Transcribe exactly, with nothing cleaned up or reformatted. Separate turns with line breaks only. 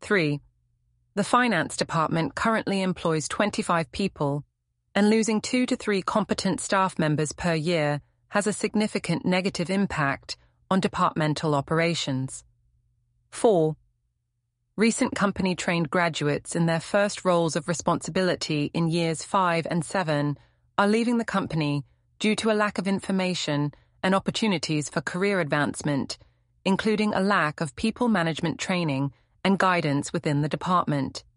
Three, the finance department currently employs twenty-five people, and losing two to three competent staff members per year has a significant negative impact on departmental operations. Four, recent company-trained graduates in their first roles of responsibility in years five and seven are leaving the company due to a lack of information and opportunities for career advancement, including a lack of people management training and guidance within the department.